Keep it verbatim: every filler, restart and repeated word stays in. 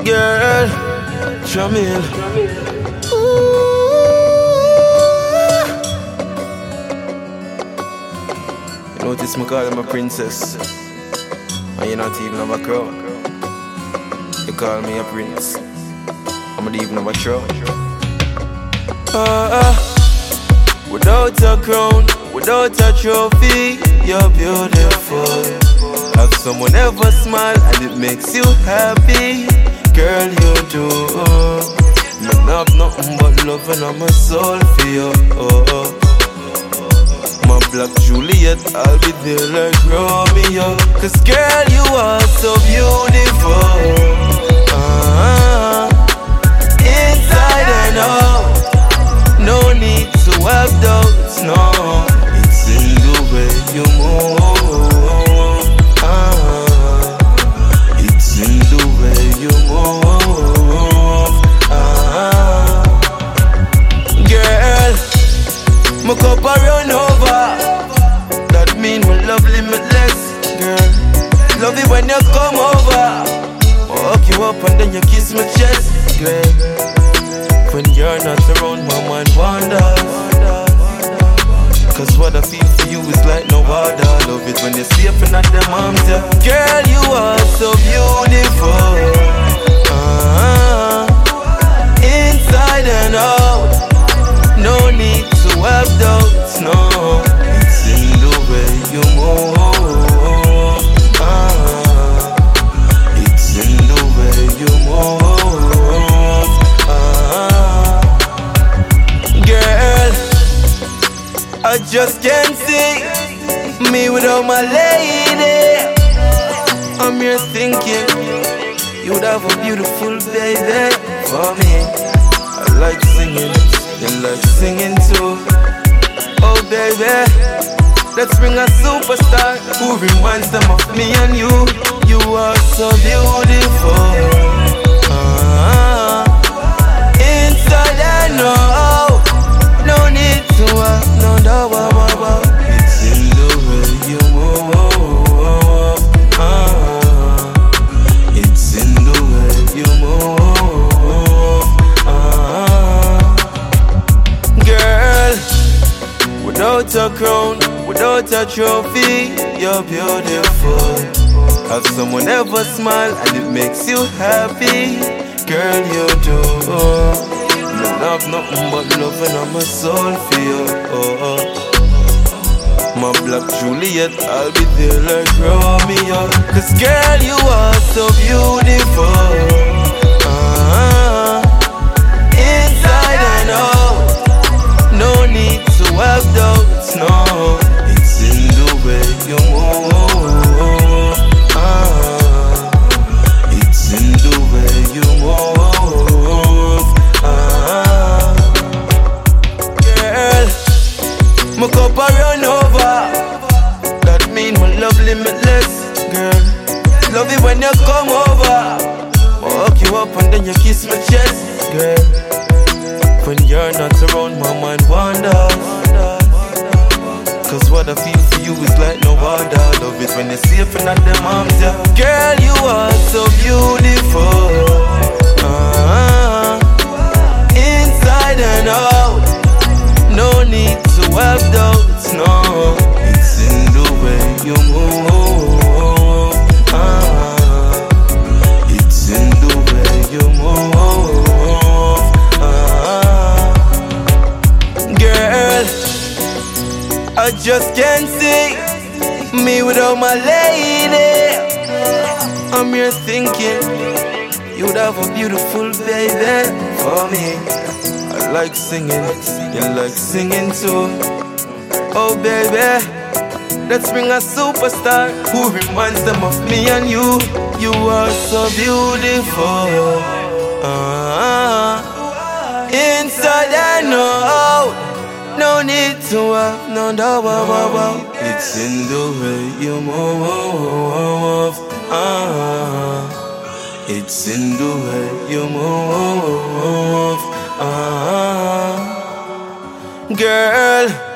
Girl, Jamil. You notice me call her a princess, and you not even have a crown. You call me a prince, I'm not even have a throne. Ah, uh, without a crown, without a trophy, you're beautiful. Have someone ever smile and it makes you happy? Girl, you do. Me not have nothing but love and I'm a soul for you. Oh. My black Juliet, I'll be there like Romeo. Cause girl, you are so beautiful. uh, Inside and out, no need to have doubts, no. It's in the way you move. uh, It's in the way you move. uh, Girl, my cup a run over. That mean we love limitless, girl. Love it when you come over. I hug you up and then you kiss my chest, girl. When you're not around, my mind wanders. Cause what I feel for you is like no other. Love it when you're safe and at them arms, yeah. Girl, you are so beautiful. uh, Inside and out, no need to have doubts, no. It's in the way you move. uh, It's in the way you move. uh, Girl, I just can't see me without my lady. I'm here thinking you'd have a beautiful baby for me. I like singing, you like singing too. Oh baby, let's bring a superstar who reminds them of me and you. You are so beautiful. uh, Inside and out, no need to have no doubt. It's in the way you move. uh, It's in the way you move. uh, Girl, without a crown, without a trophy, you're beautiful. Have someone ever smile and it makes you happy? Girl, you do. Me have nothing but love and I'm a soul for you. Oh. My black Juliet, I'll be there like Romeo. Cause girl, you are so beautiful. uh, Inside and out, no need to have doubts, no. It's in the way you move. uh, It's in the way you move. uh, Girl, my cup a run over. That mean my love limitless, girl. Love it when you come over. I hug you up and then you kiss my chest, girl. When you're not around, my mind wanders. Cause what I feel for you is like no other. Love it when you're safe and at them arms, yeah. Girl, you are so beautiful. uh, Inside and out, no need to have doubts, no. It's in the way you move. uh, It's in the way you move. uh, Girl, I just can't see me without my lady. I'm here thinking you'd have a beautiful baby for me. I like singing, you like singing too. Oh baby, let's bring a superstar who reminds them of me and you. You are so beautiful. uh, Inside and out, no need to have no doubt. It's in the way you move. uh, It's in the way you move. uh, Girl,